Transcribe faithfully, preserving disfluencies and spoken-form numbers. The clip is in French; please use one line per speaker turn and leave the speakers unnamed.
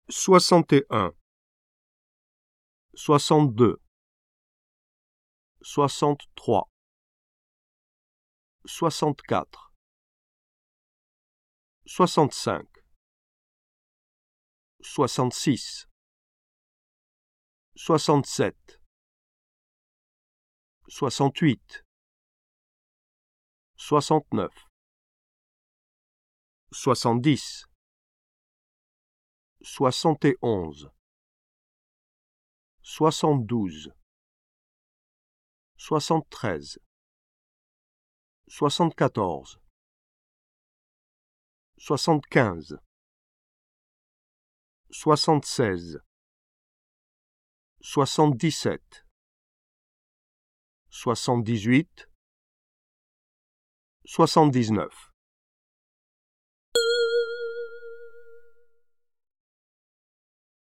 soixante et un, soixante-deux, soixante-trois, soixante-quatre, soixante-cinq, soixante-six, soixante-sept, soixante-huit, soixante-neuf, soixante-dix, soixante et onze, soixante-douze, soixante-treize, soixante-quatorze, soixante-quinze, soixante-seize, soixante-dix-sept, soixante-dix-huit, soixante-dix-neuf.